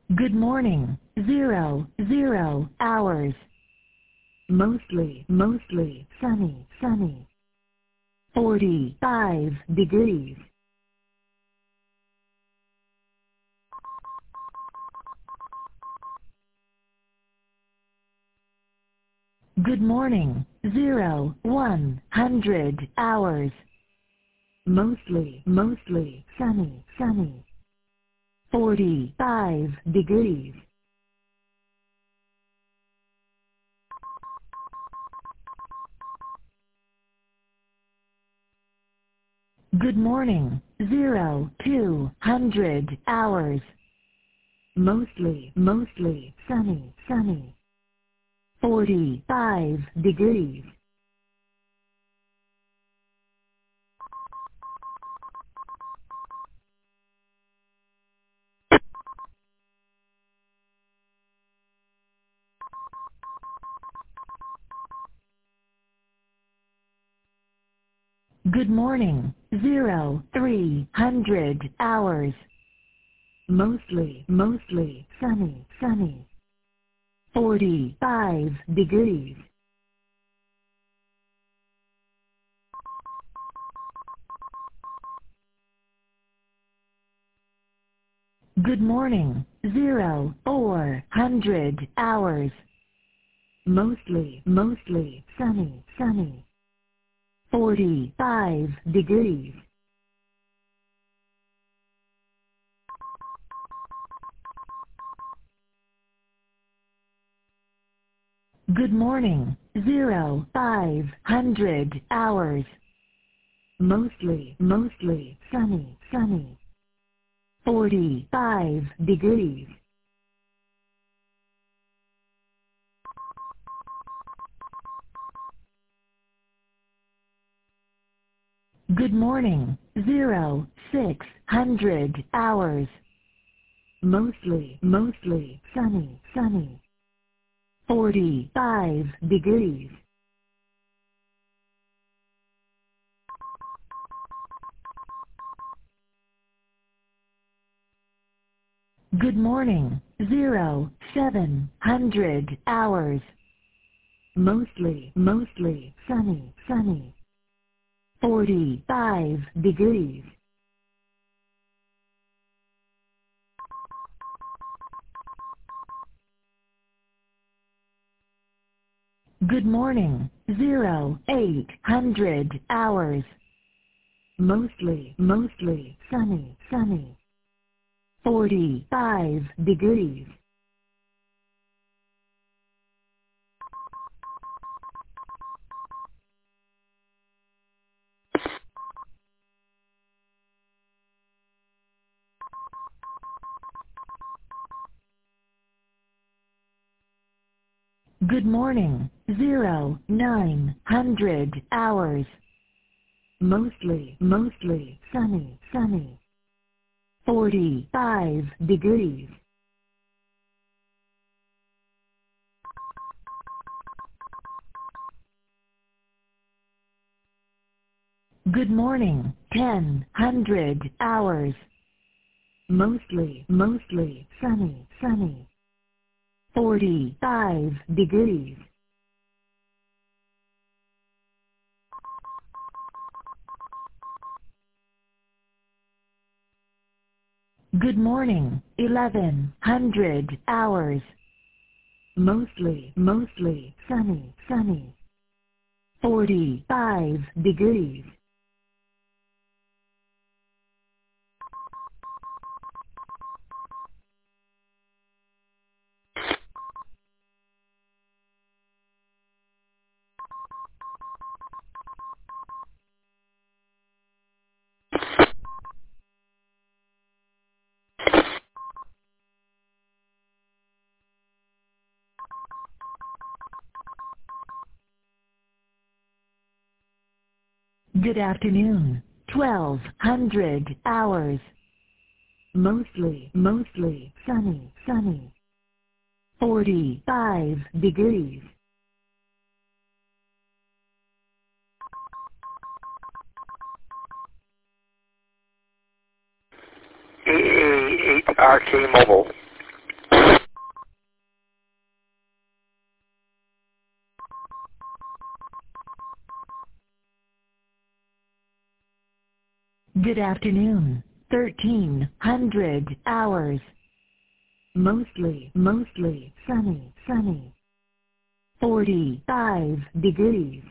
Good morning. 00 hours. Mostly sunny. 45 degrees. Good morning. 100 hours. Mostly sunny. 45 degrees. Good morning. 200 hours. Mostly sunny. 45 degrees. Good morning. 300 hours. Mostly sunny. 45 degrees. Good morning. 400 hours. Mostly sunny. 45 degrees. Good morning. 500 hours. Mostly sunny. 45 degrees. Good morning. 600 hours. Mostly sunny. 45 degrees. Good morning. 700 hours. Mostly sunny. 45 degrees. Good morning. 800 hours. Mostly sunny. 45 degrees. Good morning. 900 hours. Mostly sunny. 45 degrees. Good morning. 1000 hours. Mostly sunny. 45 degrees. Good morning. 1100 hours. Mostly sunny. 45 degrees. Good afternoon. 1200 hours. Mostly sunny. 45 degrees. AA8RK Mobile. Good afternoon. 1300 hours. Mostly sunny, sunny. 45 degrees.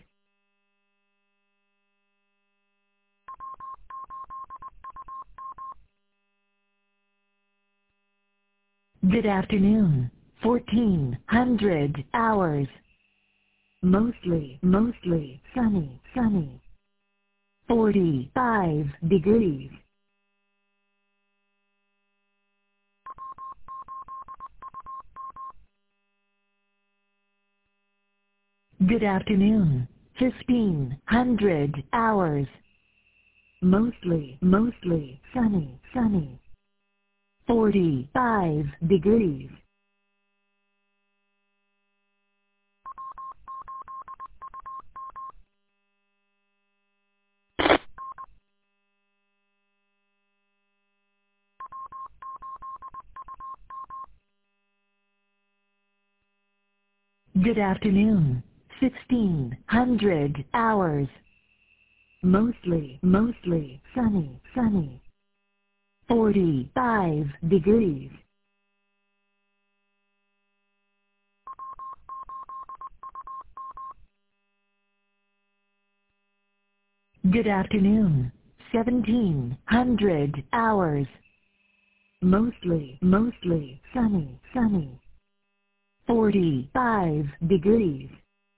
Good afternoon. 1400 hours. Mostly sunny, sunny. 45 degrees. Good afternoon. 1500 hours. Mostly sunny, sunny. 45 degrees. Good afternoon. 1600 hours. Mostly sunny, sunny. 45 degrees. Good afternoon. 1700 hours. Mostly sunny, sunny. 45 degrees.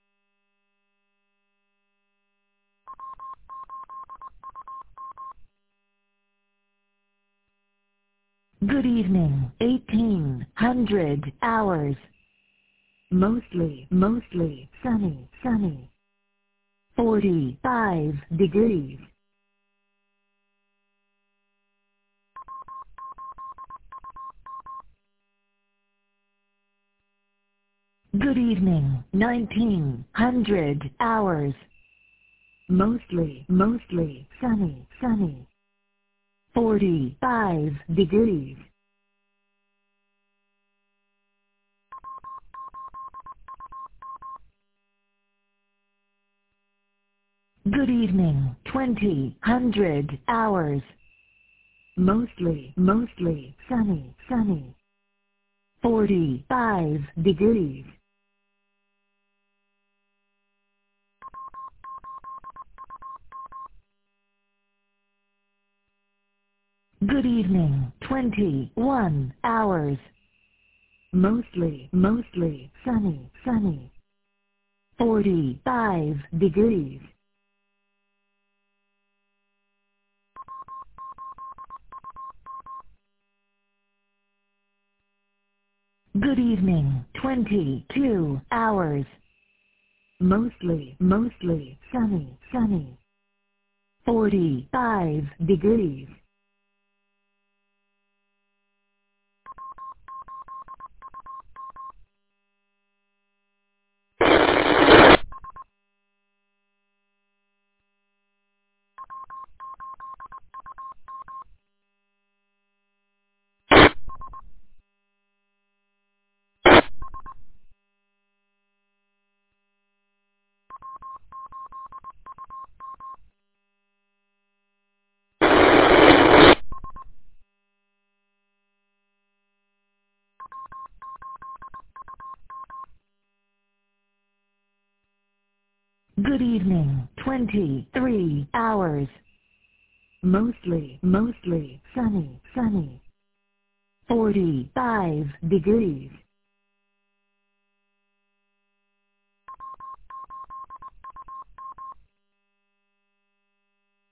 Good evening. 1800 hours. Mostly sunny, sunny. 45 degrees. Good evening. 1900 hours. Mostly sunny, sunny. 45 degrees. Good evening. 2000 hours. Mostly sunny, sunny. 45 degrees. Good evening. 21 hours. Mostly sunny, sunny. 45 degrees. Good evening. 22 hours. Mostly sunny, sunny. 45 degrees. Good evening. 23 hours. Mostly sunny, sunny. 45 degrees.